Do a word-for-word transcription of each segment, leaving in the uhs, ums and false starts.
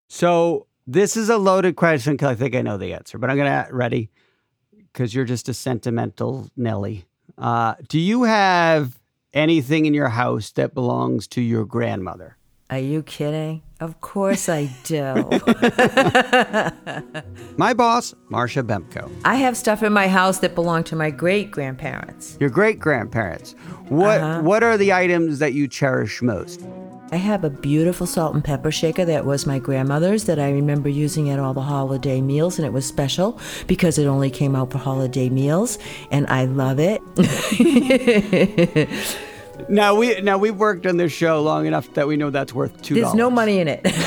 So this is a loaded question because I think I know the answer, but I'm going to, ready? Because you're just a sentimental Nelly. Uh, do you have anything in your house that belongs to your grandmother? Are you kidding? Of course I do. My boss, Marcia Bemko. I have stuff in my house that belonged to my great-grandparents. Your great-grandparents. What Uh-huh. What are the items that you cherish most? I have a beautiful salt and pepper shaker that was my grandmother's that I remember using at all the holiday meals, and it was special because it only came out for holiday meals, and I love it. Now we now we've worked on this show long enough that we know that's worth two dollars. There's no money in it. There's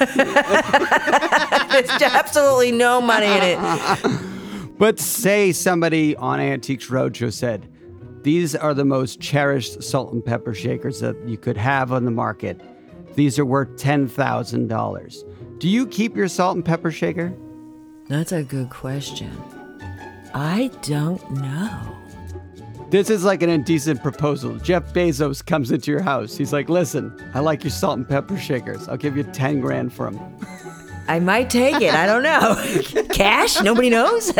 absolutely no money in it. But say somebody on Antiques Roadshow said, these are the most cherished salt and pepper shakers that you could have on the market. These are worth ten thousand dollars. Do you keep your salt and pepper shaker? That's a good question. I don't know. This is like an indecent proposal. Jeff Bezos comes into your house. He's like, listen, I like your salt and pepper shakers. I'll give you ten grand for them. I might take it. I don't know. Cash? Nobody knows.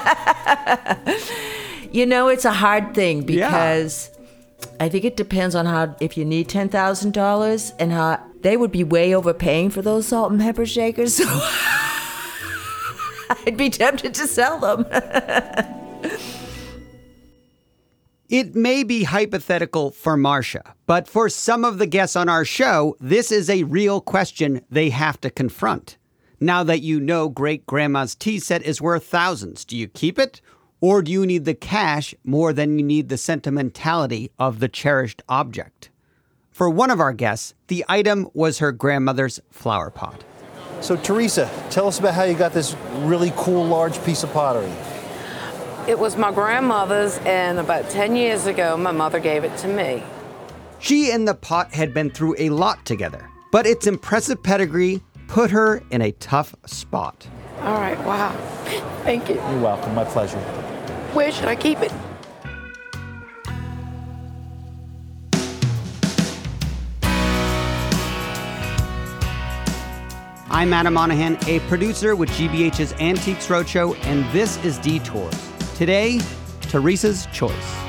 You know, it's a hard thing because yeah. I think it depends on how, if you need ten thousand dollars and how they would be way overpaying for those salt and pepper shakers. So I'd be tempted to sell them. It may be hypothetical for Marcia, but for some of the guests on our show, this is a real question they have to confront. Now that you know great-grandma's tea set is worth thousands, do you keep it? Or do you need the cash more than you need the sentimentality of the cherished object? For one of our guests, the item was her grandmother's flower pot. So, Teresa, tell us about how you got this really cool, large piece of pottery. It was my grandmother's, and about ten years ago, my mother gave it to me. She and the pot had been through a lot together, but its impressive pedigree put her in a tough spot. All right, wow. Thank you. You're welcome, my pleasure. Where should I keep it? I'm Adam Monahan, a producer with G B H's Antiques Roadshow, and this is Detours. Today, Teresa's Choice.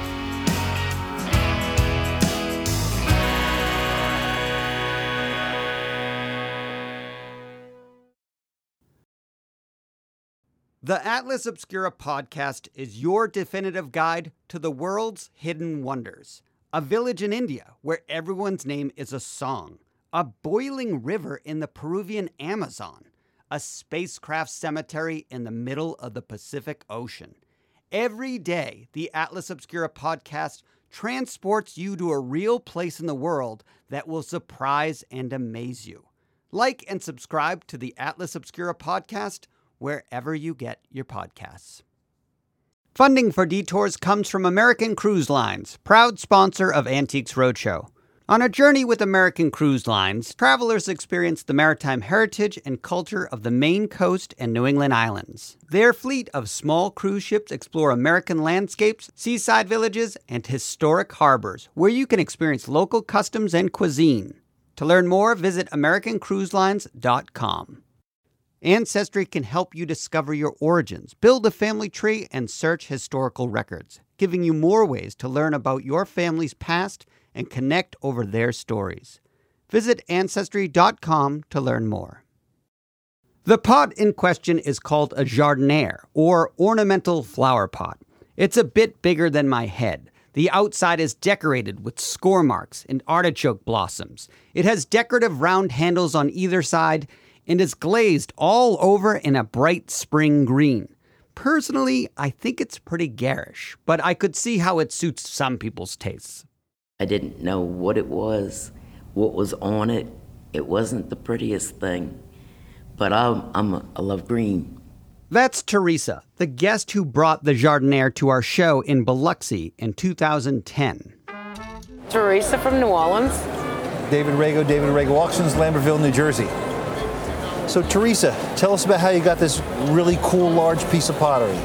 The Atlas Obscura podcast is your definitive guide to the world's hidden wonders. A village in India where everyone's name is a song. A boiling river in the Peruvian Amazon. A spacecraft cemetery in the middle of the Pacific Ocean. Every day, the Atlas Obscura podcast transports you to a real place in the world that will surprise and amaze you. Like and subscribe to the Atlas Obscura podcast wherever you get your podcasts. Funding for Detours comes from American Cruise Lines, proud sponsor of Antiques Roadshow. On a journey with American Cruise Lines, travelers experience the maritime heritage and culture of the Maine coast and New England islands. Their fleet of small cruise ships explore American landscapes, seaside villages, and historic harbors, where you can experience local customs and cuisine. To learn more, visit american cruise lines dot com. Ancestry can help you discover your origins, build a family tree, and search historical records, giving you more ways to learn about your family's past and connect over their stories. Visit ancestry dot com to learn more. The pot in question is called a jardiniere, or ornamental flower pot. It's a bit bigger than my head. The outside is decorated with score marks and artichoke blossoms. It has decorative round handles on either side and is glazed all over in a bright spring green. Personally, I think it's pretty garish, but I could see how it suits some people's tastes. I didn't know what it was, what was on it. It wasn't the prettiest thing, but I'm, I'm a, I love green. That's Teresa, the guest who brought the jardiniere to our show in Biloxi in two thousand ten. Teresa from New Orleans. David Rago, David Rago Auctions, Lambertville, New Jersey. So, Teresa, tell us about how you got this really cool, large piece of pottery.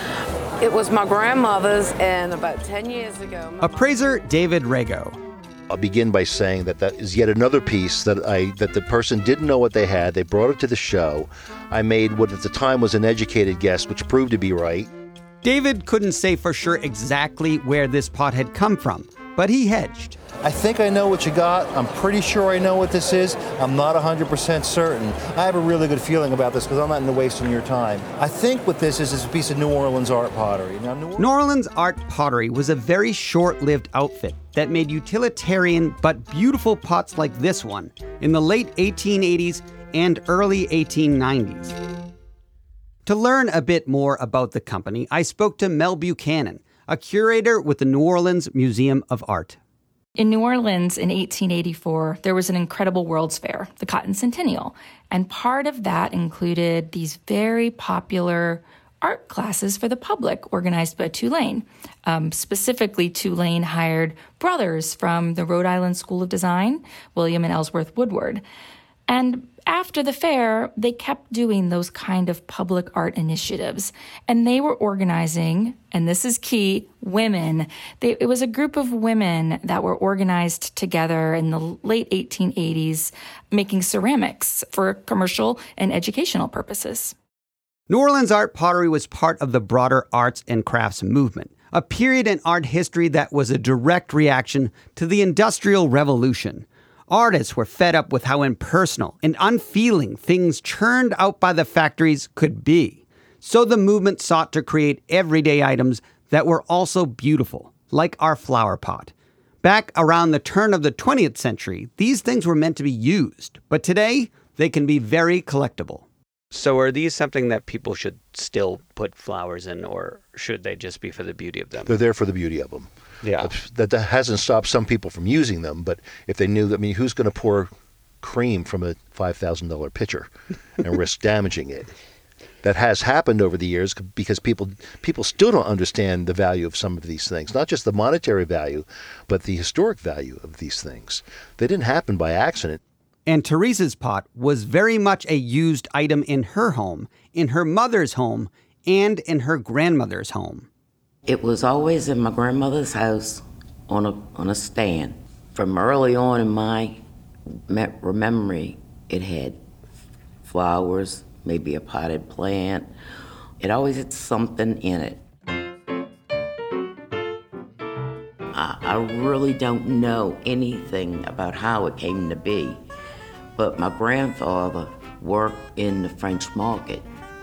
It was my grandmother's, and about ten years ago... Appraiser David Rago. I'll begin by saying that that is yet another piece that I that the person didn't know what they had. They brought it to the show. I made what at the time was an educated guess, which proved to be right. David couldn't say for sure exactly where this pot had come from, but he hedged. I think I know what you got. I'm pretty sure I know what this is. I'm not one hundred percent certain. I have a really good feeling about this because I'm not into wasting your time. I think what this is is a piece of New Orleans art pottery. Now, New, New Orleans art pottery was a very short-lived outfit that made utilitarian but beautiful pots like this one in the late eighteen eighties and early eighteen nineties. To learn a bit more about the company, I spoke to Mel Buchanan, a curator with the New Orleans Museum of Art. In New Orleans in eighteen eighty-four, there was an incredible World's Fair, the Cotton Centennial, and part of that included these very popular art classes for the public organized by Tulane. Um, specifically, Tulane hired brothers from the Rhode Island School of Design, William and Ellsworth Woodward. And after the fair, they kept doing those kind of public art initiatives. And they were organizing, and this is key, women. They, it was a group of women that were organized together in the late eighteen eighties, making ceramics for commercial and educational purposes. New Orleans art pottery was part of the broader arts and crafts movement, a period in art history that was a direct reaction to the Industrial Revolution. Artists were fed up with how impersonal and unfeeling things churned out by the factories could be. So the movement sought to create everyday items that were also beautiful, like our flower pot. Back around the turn of the twentieth century, these things were meant to be used, but today they can be very collectible. So are these something that people should still put flowers in, or should they just be for the beauty of them? They're there for the beauty of them. Yeah. That, that hasn't stopped some people from using them, but if they knew that, I mean, who's going to pour cream from a five thousand dollars pitcher and risk damaging it? That has happened over the years because people people still don't understand the value of some of these things, not just the monetary value, but the historic value of these things. They didn't happen by accident. And Teresa's pot was very much a used item in her home, in her mother's home, and in her grandmother's home. It was always in my grandmother's house on a on a stand. From early on in my me- memory, it had flowers, maybe a potted plant. It always had something in it. I, I really don't know anything about how it came to be, but my grandfather worked in the French market,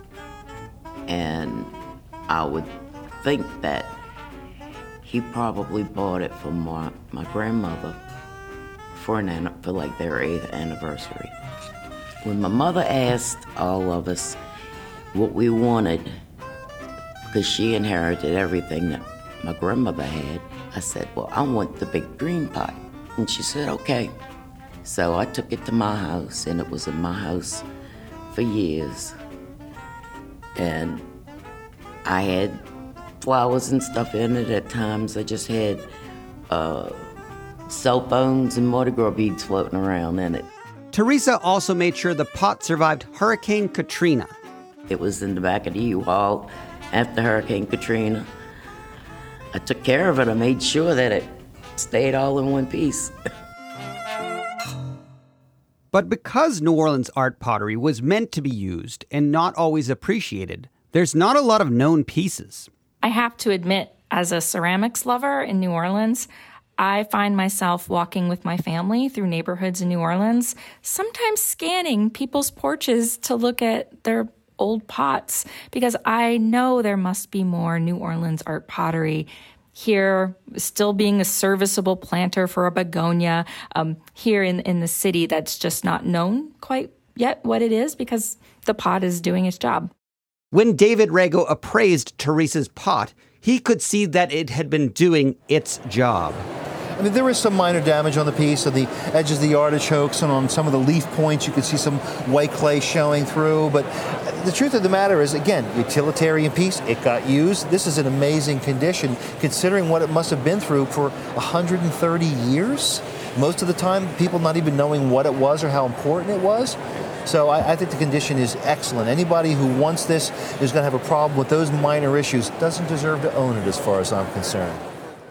and I would think that he probably bought it for my, my grandmother for an for like their eighth anniversary. When my mother asked all of us what we wanted, because she inherited everything that my grandmother had, I said, well, I want the big green pot. And she said, okay. So I took it to my house, and it was in my house for years. And I had flowers and stuff in it at times. I just had uh, cell phones and Mardi Gras beads floating around in it. Teresa also made sure the pot survived Hurricane Katrina. It was in the back of the U-Haul after Hurricane Katrina. I took care of it. I made sure that it stayed all in one piece. But because New Orleans art pottery was meant to be used and not always appreciated, there's not a lot of known pieces. I have to admit, as a ceramics lover in New Orleans, I find myself walking with my family through neighborhoods in New Orleans, sometimes scanning people's porches to look at their old pots, because I know there must be more New Orleans art pottery here, still being a serviceable planter for a begonia, um, here in, in the city that's just not known quite yet what it is, because the pot is doing its job. When David Rago appraised Teresa's pot, he could see that it had been doing its job. I mean, there is some minor damage on the piece, on the edges of the artichokes, and on some of the leaf points. You can see some white clay showing through. But the truth of the matter is, again, utilitarian piece. It got used. This is an amazing condition, considering what it must have been through for one hundred thirty years. Most of the time, people not even knowing what it was or how important it was. So I, I think the condition is excellent. Anybody who wants this is going to have a problem with those minor issues doesn't deserve to own it, as far as I'm concerned.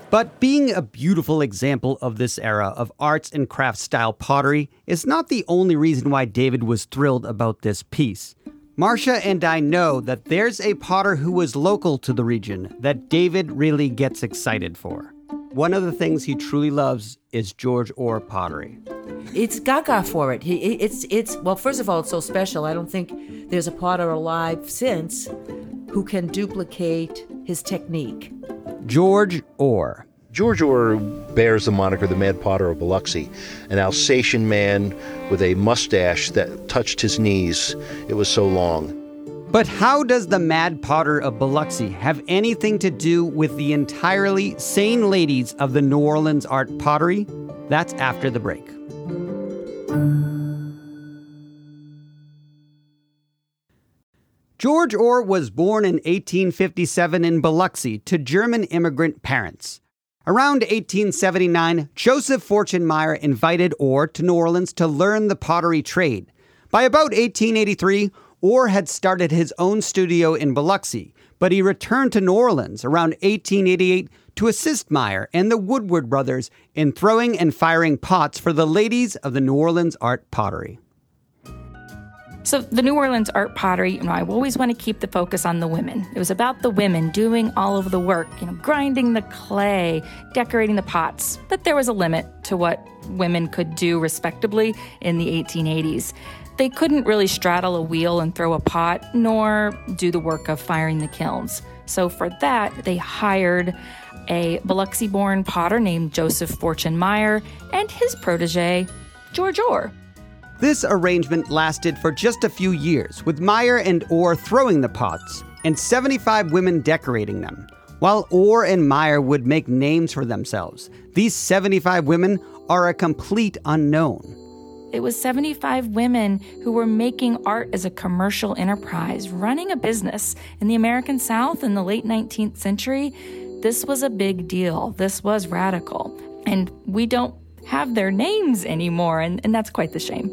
But being a beautiful example of this era of arts and crafts style pottery is not the only reason why David was thrilled about this piece. Marcia and I know that there's a potter who was local to the region that David really gets excited for. One of the things he truly loves is George Orr pottery. It's gaga for it. He, it's, it's, well, first of all, it's so special. I don't think there's a potter alive since who can duplicate his technique. George Orr. George Orr bears the moniker the Mad Potter of Biloxi, an Alsatian man with a mustache that touched his knees. It was so long. But how does the Mad Potter of Biloxi have anything to do with the entirely sane ladies of the New Orleans art pottery? That's after the break. George Orr was born in eighteen fifty-seven in Biloxi to German immigrant parents. Around eighteen seventy-nine, Joseph Fortune-Meyer invited Orr to New Orleans to learn the pottery trade. By about eighteen eighty-three, Orr had started his own studio in Biloxi, but he returned to New Orleans around eighteen eighty-eight to assist Meyer and the Woodward brothers in throwing and firing pots for the ladies of the New Orleans art pottery. So the New Orleans art pottery, you know, I always want to keep the focus on the women. It was about the women doing all of the work, you know, grinding the clay, decorating the pots. But there was a limit to what women could do respectably in the eighteen eighties. They couldn't really straddle a wheel and throw a pot, nor do the work of firing the kilns. So for that, they hired a Biloxi-born potter named Joseph Fortune-Meyer and his protege, George Orr. This arrangement lasted for just a few years, with Meyer and Orr throwing the pots and seventy-five women decorating them. While Orr and Meyer would make names for themselves, these seventy-five women are a complete unknown. It was seventy-five women who were making art as a commercial enterprise, running a business. In the American South in the late nineteenth century, this was a big deal. This was radical. And we don't have their names anymore, and, and that's quite the shame.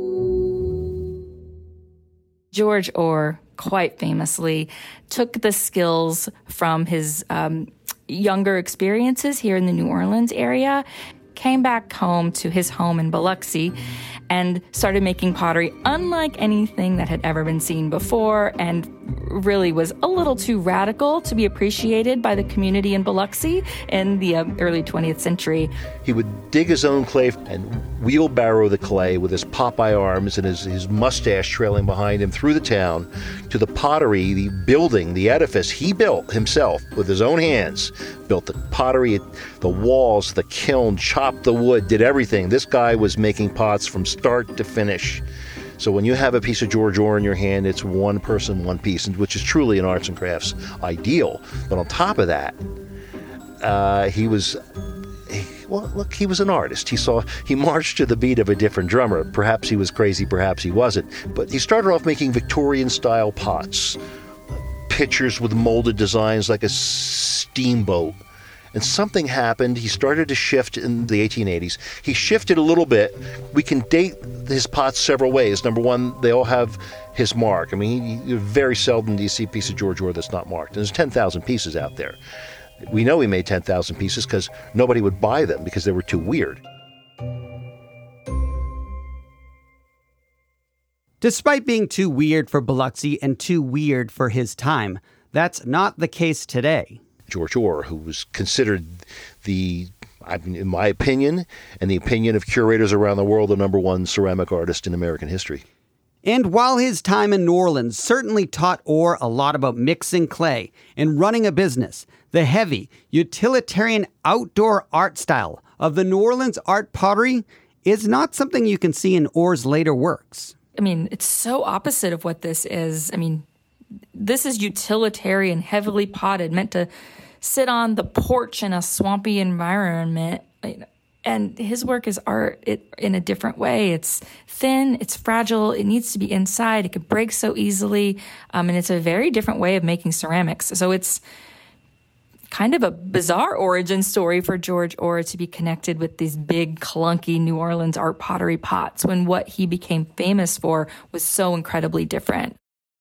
George Orr, quite famously, took the skills from his um, younger experiences here in the New Orleans area, came back home to his home in Biloxi, and started making pottery unlike anything that had ever been seen before, and really was a little too radical to be appreciated by the community in Biloxi in the uh, early twentieth century. He would dig his own clay and wheelbarrow the clay with his Popeye arms and his, his mustache trailing behind him through the town to the pottery, the building, the edifice he built himself with his own hands. Built the pottery, the walls, the kiln, chopped the wood, did everything. This guy was making pots from start to finish. So when you have a piece of George Orr in your hand, it's one person, one piece, which is truly an arts and crafts ideal. But on top of that, uh, he was, he, well, look, he was an artist. He saw, he marched to the beat of a different drummer. Perhaps he was crazy, perhaps he wasn't. But he started off making Victorian-style pots, pitchers with molded designs like a steamboat. And something happened. He started to shift in the eighteen eighties. He shifted a little bit. We can date his pots several ways. Number one, they all have his mark. I mean, he, very seldom do you see a piece of George Orr that's not marked. And there's ten thousand pieces out there. We know he made ten thousand pieces because nobody would buy them because they were too weird. Despite being too weird for Biloxi and too weird for his time, that's not the case today. George Orr, who was considered the, in my opinion, and the opinion of curators around the world, the number one ceramic artist in American history. And while his time in New Orleans certainly taught Orr a lot about mixing clay and running a business, the heavy, utilitarian outdoor art style of the New Orleans art pottery is not something you can see in Orr's later works. I mean, it's so opposite of what this is. I mean, this is utilitarian, heavily potted, meant to sit on the porch in a swampy environment. And his work is art it, in a different way. It's thin, it's fragile, it needs to be inside, it could break so easily, um, and it's a very different way of making ceramics. So it's kind of a bizarre origin story for George Orr to be connected with these big, clunky New Orleans art pottery pots when what he became famous for was so incredibly different.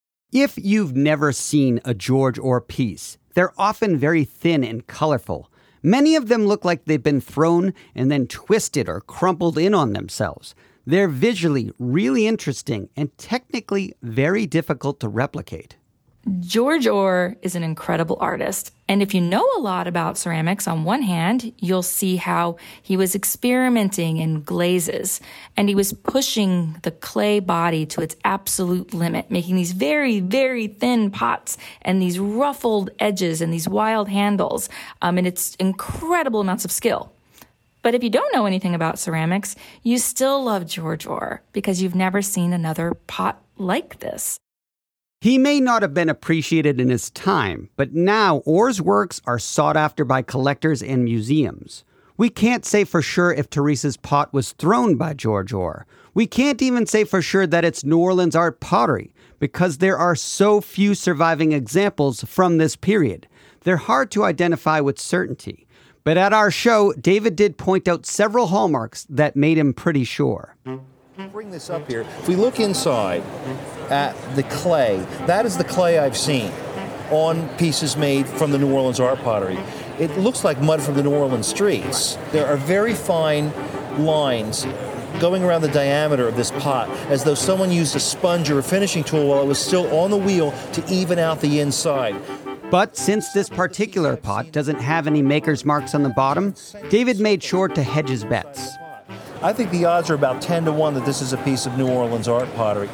If you've never seen a George Orr piece, they're often very thin and colorful, Many of them look like they've been thrown and then twisted or crumpled in on themselves. They're visually really interesting and technically very difficult to replicate. George Orr is an incredible artist. And if you know a lot about ceramics, on one hand, you'll see how he was experimenting in glazes and he was pushing the clay body to its absolute limit, making these very, very thin pots and these ruffled edges and these wild handles. Um, and it's incredible amounts of skill. But if you don't know anything about ceramics, you still love George Orr because you've never seen another pot like this. He may not have been appreciated in his time, but now Orr's works are sought after by collectors and museums. We can't say for sure if Teresa's pot was thrown by George Orr. We can't even say for sure that it's New Orleans art pottery, because there are so few surviving examples from this period. They're hard to identify with certainty. But at our show, David did point out several hallmarks that made him pretty sure. Bring this up here. If we look inside at the clay, that is the clay I've seen on pieces made from the New Orleans art pottery. It looks like mud from the New Orleans streets. There are very fine lines going around the diameter of this pot, as though someone used a sponge or a finishing tool while it was still on the wheel to even out the inside. But since this particular pot doesn't have any maker's marks on the bottom, David made sure to hedge his bets. I think the odds are about ten to one that this is a piece of New Orleans art pottery.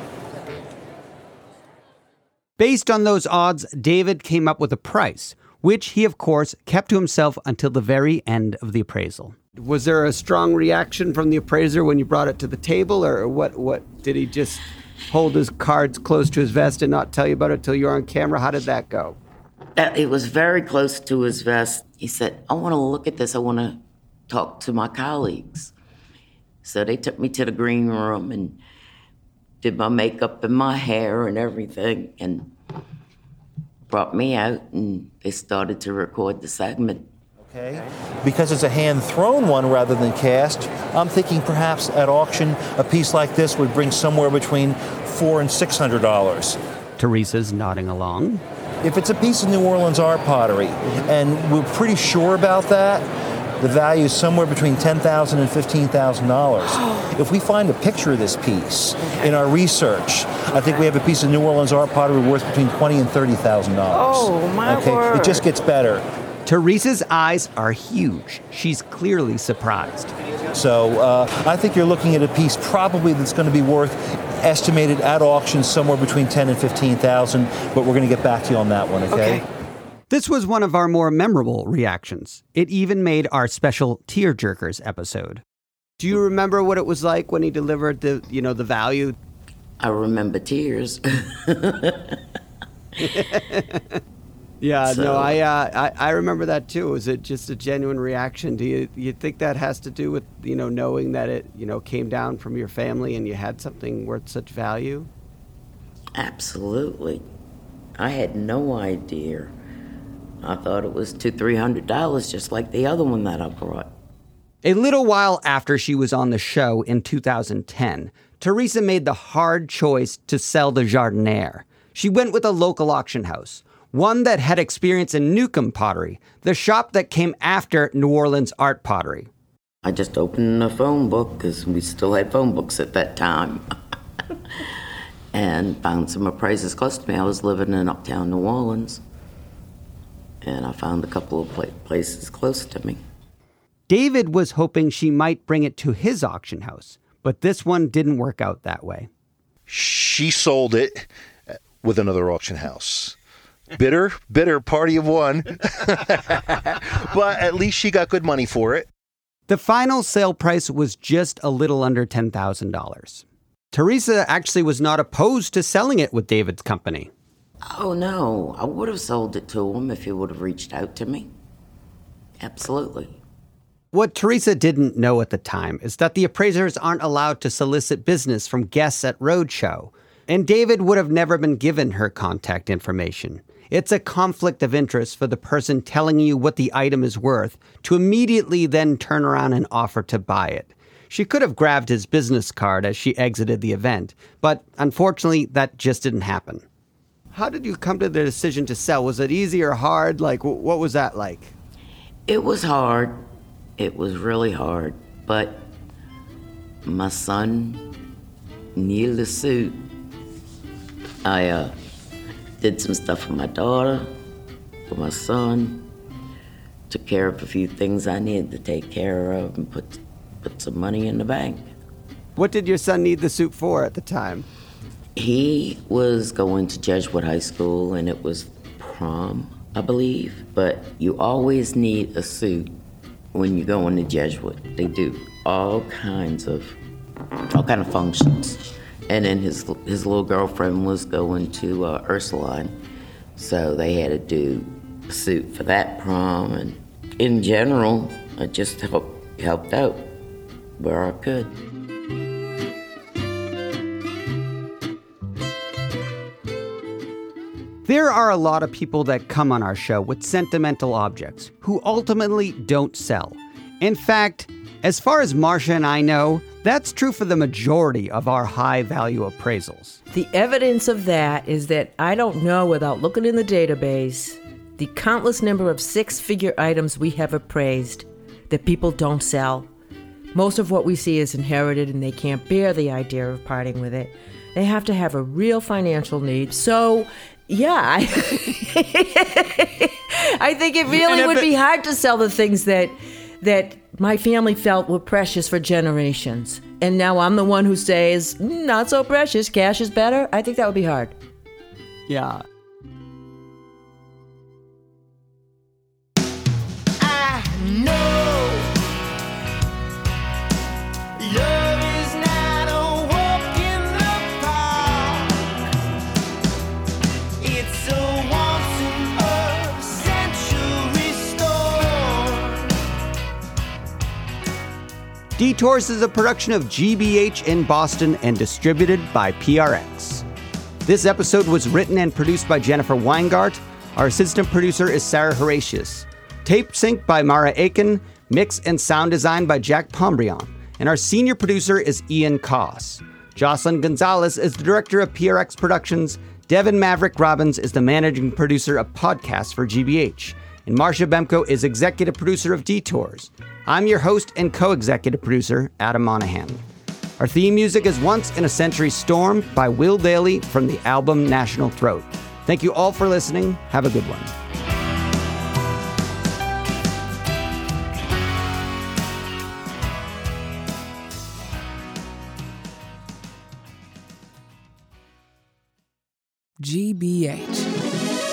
Based on those odds, David came up with a price, which he, of course, kept to himself until the very end of the appraisal. Was there a strong reaction from the appraiser when you brought it to the table, or what, what did he just hold his cards close to his vest and not tell you about it till you were on camera? How did that go? It was very close to his vest. He said, I want to look at this. I want to talk to my colleagues. So they took me to the green room and did my makeup and my hair and everything and brought me out, and they started to record the segment. Okay. Because it's a hand-thrown one rather than cast, I'm thinking perhaps at auction a piece like this would bring somewhere between four and six hundred dollars. Teresa's nodding along. If it's a piece of New Orleans art pottery, and we're pretty sure about that, the value is somewhere between ten thousand dollars and fifteen thousand dollars. If we find a picture of this piece in our research, I think we have a piece of New Orleans art pottery worth between twenty thousand dollars and thirty thousand dollars. Oh, my okay? word. It just gets better. Teresa's eyes are huge. She's clearly surprised. So uh, I think you're looking at a piece probably that's going to be worth, estimated at auction, somewhere between ten thousand dollars and fifteen thousand dollars, but we're going to get back to you on that one, okay? Okay. This was one of our more memorable reactions. It even made our special Tearjerkers episode. Do you remember what it was like when he delivered the, you know, the value? I remember tears. Yeah, So- no, I, uh, I I remember that too. Was it just a genuine reaction? Do you you think that has to do with, you know, knowing that it, you know, came down from your family and you had something worth such value? Absolutely. I had no idea. I thought it was two, three hundred dollars, just like the other one that I brought. A little while after she was on the show in two thousand ten, Teresa made the hard choice to sell the Jardiniere. She went with a local auction house, one that had experience in Newcomb pottery, the shop that came after New Orleans art pottery. I just opened a phone book, because we still had phone books at that time, and found some appraisers close to me. I was living in uptown New Orleans, and I found a couple of pla- places close to me. David was hoping she might bring it to his auction house, but this one didn't work out that way. She sold it with another auction house. Bitter, bitter, party of one. But at least she got good money for it. The final sale price was just a little under ten thousand dollars. Teresa actually was not opposed to selling it with David's company. Oh, no. I would have sold it to him if he would have reached out to me. Absolutely. What Teresa didn't know at the time is that the appraisers aren't allowed to solicit business from guests at Roadshow, and David would have never been given her contact information. It's a conflict of interest for the person telling you what the item is worth to immediately then turn around and offer to buy it. She could have grabbed his business card as she exited the event, but unfortunately, that just didn't happen. How did you come to the decision to sell? Was it easy or hard? Like, what was that like? It was hard. It was really hard. But my son needed a suit. I uh, did some stuff for my daughter, for my son, took care of a few things I needed to take care of, and put put some money in the bank. What did your son need the suit for at the time? He was going to Jesuit High School, and it was prom, I believe. But you always need a suit when you go into Jesuit. They do all kinds of all kind of functions. And then his his little girlfriend was going to uh, Ursuline, so they had to do a suit for that prom. And in general, I just helped helped out where I could. There are a lot of people that come on our show with sentimental objects who ultimately don't sell. In fact, as far as Marcia and I know, that's true for the majority of our high-value appraisals. The evidence of that is that I don't know without looking in the database the countless number of six-figure items we have appraised that people don't sell. Most of what we see is inherited and they can't bear the idea of parting with it. They have to have a real financial need. So, yeah, I, I think it really would be hard to sell the things that that my family felt were precious for generations. And now I'm the one who says, not so precious, cash is better. I think that would be hard. Yeah. I know love is not a walk in the park. It's a once in a century storm. Detours is a production of G B H in Boston and distributed by P R X. This episode was written and produced by Jennifer Weingart. Our assistant producer is Sarah Horatius. Tape sync by Mara Aiken. Mix and sound design by Jack Pombrion. And our senior producer is Ian Koss. Jocelyn Gonzalez is the director of P R X Productions. Devin Maverick Robbins is the managing producer of podcasts for G B H. And Marcia Bemko is executive producer of Detours. I'm your host and co-executive producer, Adam Monahan. Our theme music is Once in a Century Storm by Will Daly from the album National Throat. Thank you all for listening. Have a good one. G B H.